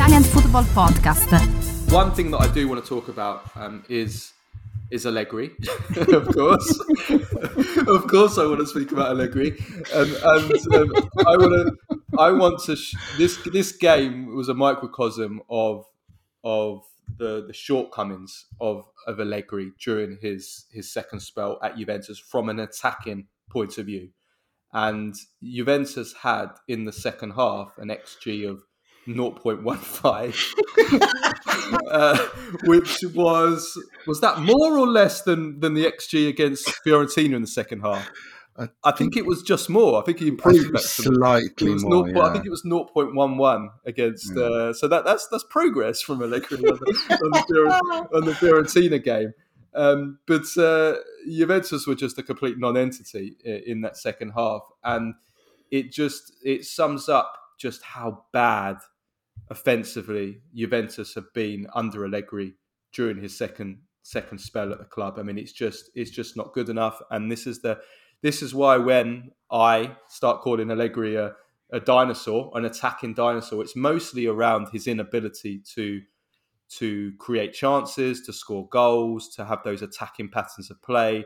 Italian Football Podcast. One thing that I do want to talk about is Allegri, of course. Of course, I want to speak about Allegri, I want to. This game was a microcosm of the shortcomings of Allegri during his second spell at Juventus from an attacking point of view. And Juventus had in the second half an XG of 0.15, which was that more or less than the XG against Fiorentina in the second half? I think it was just more. I think he improved that slightly more. I think it was 0.11 against. So that's progress from Allegri on the Fiorentina game. But Juventus were just a complete non-entity in that second half, and it sums up just how bad offensively Juventus have been under Allegri during his second spell at the club. I mean, it's just not good enough, and this is why when I start calling Allegri a dinosaur, an attacking dinosaur, it's mostly around his inability to create chances, to score goals, to have those attacking patterns of play,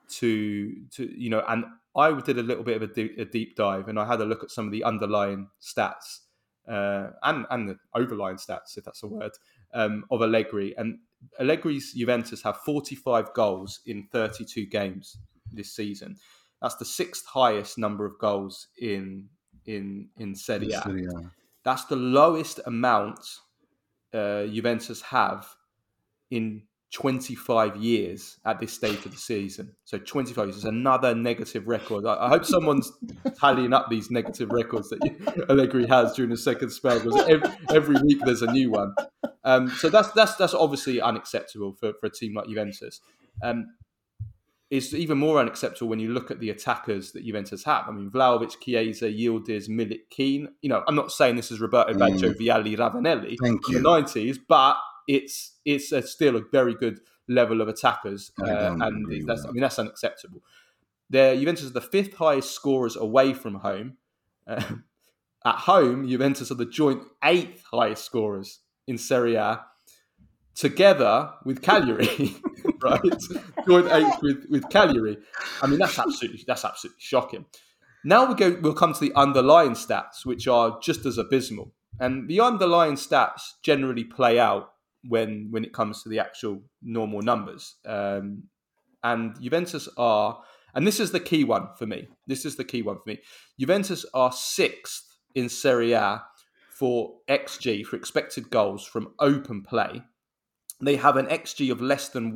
and I did a little bit of a deep dive, and I had a look at some of the underlying stats and the overlying stats, if that's a word, of Allegri. And Allegri's Juventus have 45 goals in 32 games this season. That's the sixth highest number of goals in Serie A. That's the lowest amount Juventus have in 25 years at this stage of the season. So 25 years is another negative record. I hope someone's tallying up these negative records that Allegri has during the second spell, because every week there's a new one. So that's obviously unacceptable for a team like Juventus. It's even more unacceptable when you look at the attackers that Juventus have. I mean, Vlahovic, Chiesa, Yildiz, Milik, Keane. I'm not saying this is Roberto Baggio, Vialli, Ravanelli in the 90s, but it's still a very good level of attackers, that's unacceptable. Juventus are the fifth highest scorers away from home. At home, Juventus are the joint eighth highest scorers in Serie A, together with Cagliari, right? Joint eighth with Cagliari. I mean, that's absolutely shocking. Now we'll come to the underlying stats, which are just as abysmal. And the underlying stats generally play out when it comes to the actual normal numbers. And Juventus are, and this is the key one for me. Juventus are sixth in Serie A for XG, for expected goals from open play. They have an XG of less than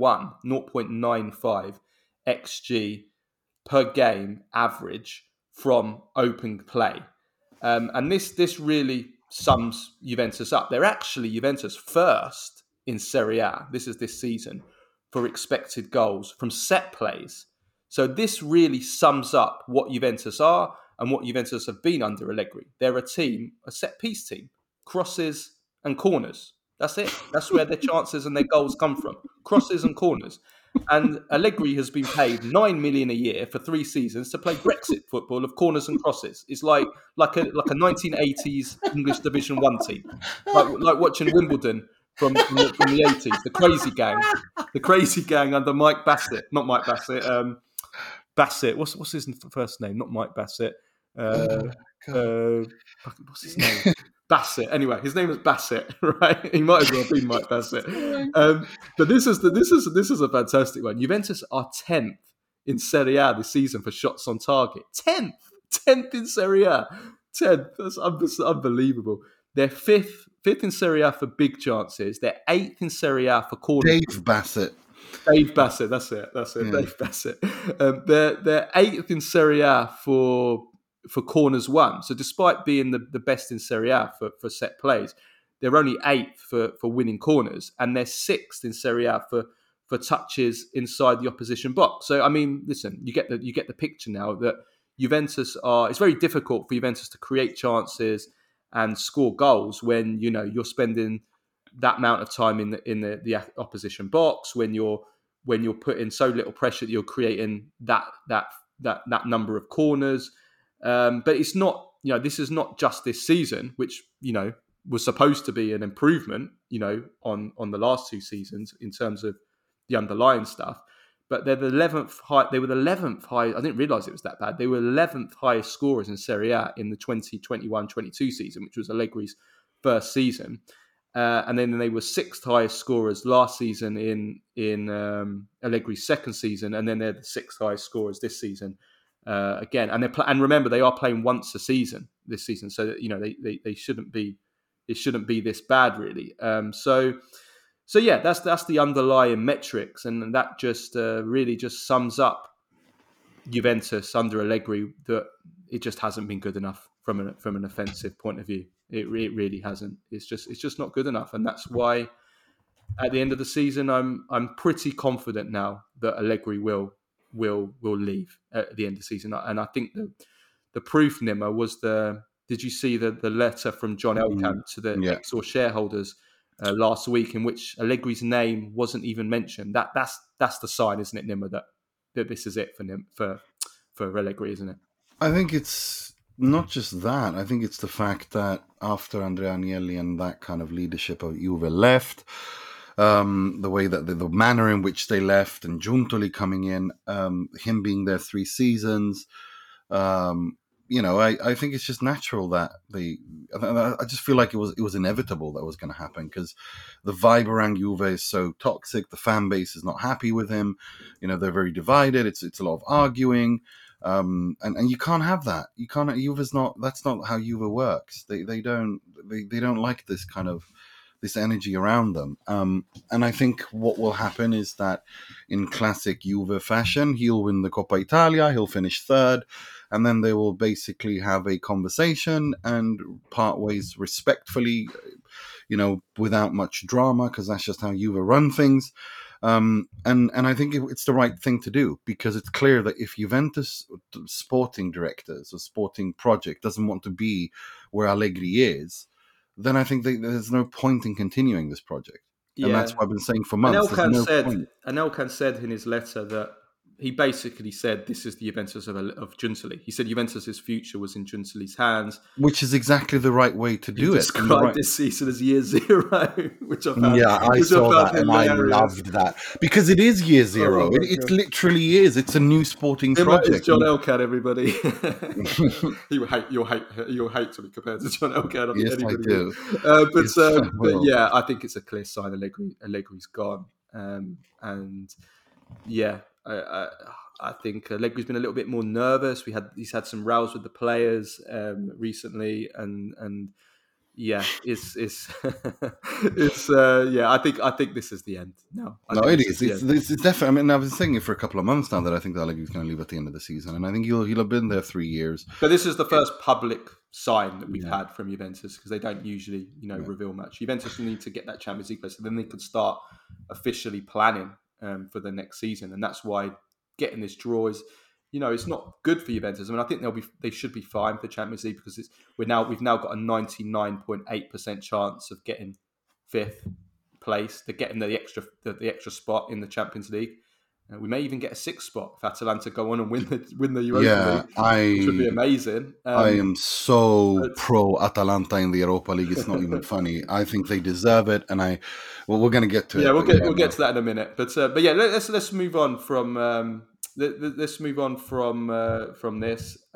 0.95 XG per game average from open play. And this really sums Juventus up. They're actually Juventus first in Serie A. This is this season for expected goals from set plays. So this really sums up what Juventus are and what Juventus have been under Allegri. They're a set piece team, crosses and corners. That's it. That's where their chances and their goals come from. Crosses and corners. And Allegri has been paid $9 million a year for 3 seasons to play Brexit football of corners and crosses. It's like a 1980s English Division 1 team, like watching Wimbledon from the 80s. The crazy gang under Mike Bassett, not Mike Bassett. Bassett. What's his first name? Not Mike Bassett. What's his name? Bassett. Anyway, his name is Bassett, right? He might as well have been Mike Bassett. But this is a fantastic one. Juventus are 10th in Serie A this season for shots on target. 10th in Serie A. 10th. That's unbelievable. They're fifth in Serie A for big chances. They're 8th in Serie A for corners. Dave Bassett. That's it. Yeah. Dave Bassett. They're 8th in Serie A for corners won. So despite being the best in Serie A for set plays, they're only 8th for winning corners, and they're 6th in Serie A for touches inside the opposition box. So I mean, listen, you get the picture now that Juventus are. It's very difficult for Juventus to create chances and score goals when you're spending that amount of time in the opposition box, when you're putting so little pressure that you're creating that number of corners. But it's not, this is not just this season, which, was supposed to be an improvement, on the last two seasons in terms of the underlying stuff. But they're the 11th high. They were the 11th high. I didn't realize it was that bad. They were 11th highest scorers in Serie A in the 2021-22 season, which was Allegri's first season. And then they were sixth highest scorers last season in Allegri's second season, and then they're the sixth highest scorers this season again. And remember, they are playing once a season this season, so that, they shouldn't be. It shouldn't be this bad, really. So yeah, that's the underlying metrics, and that just really just sums up Juventus under Allegri, that it just hasn't been good enough from an offensive point of view. It really hasn't. It's just not good enough, and that's why at the end of the season, I'm pretty confident now that Allegri will leave at the end of the season, and I think the proof, Nima, was did you see the letter from John Elkann to the Exor shareholders last week, in which Allegri's name wasn't even mentioned? That's the sign, isn't it, Nima, that this is it for Allegri, isn't it? I think it's not just that. I think it's the fact that after Andrea Agnelli and that kind of leadership of Juve left, the way that the manner in which they left, and Giuntoli coming in, him being there 3 seasons, I think it's just natural that I just feel like it was inevitable that was going to happen, because the vibe around Juve is so toxic. The fan base is not happy with him. They're very divided. It's a lot of arguing. And you can't have that. You can't. Juve's not. That's not how Juve works. They don't like this kind of this energy around them. And I think what will happen is that, in classic Juve fashion, he'll win the Coppa Italia. He'll finish third, and then they will basically have a conversation and part ways respectfully, without much drama, because that's just how Juve run things. And I think it's the right thing to do, because it's clear that if Juventus sporting directors or sporting project doesn't want to be where Allegri is, then I think there's no point in continuing this project. Yeah. And that's what I've been saying for months. Anelkan said in his letter that he basically said this is the Juventus of Giuntoli. He said Juventus's future was in Giuntoli's hands, which is exactly the right way to do it. He described this season as year zero, which I found. Yeah, I saw that and I loved that, because it is year zero. It literally is. It's a new sporting project. It's John Elkann, everybody. You'll hate to be compared to John Elkann. Yes, I do. But yeah, I think it's a clear sign Allegri's gone, and yeah. I think Allegri's been a little bit more nervous. He's had some rows with the players recently, and yeah, it's I think this is the end. It is. It's definitely. I mean, I've been saying it for a couple of months now that I think that Allegri's going to leave at the end of the season, and I think he'll have been there 3 years. But this is the first public sign that we've had from Juventus, because they don't usually, reveal much. Juventus need to get that Champions League place, so then they could start officially planning for the next season, and that's why getting this draw is, it's not good for Juventus. I mean, I think they should be fine for Champions League, because we've now got a 99.8% chance of getting 5th place. They're getting the extra spot in the Champions League. We may even get a 6th spot if Atalanta go on and win the Europa League, which would be amazing. I am so pro Atalanta in the Europa League. It's not even funny. I think they deserve it, and we're going to get to it. Yeah, we'll get to that in a minute. But yeah, let's move on from this.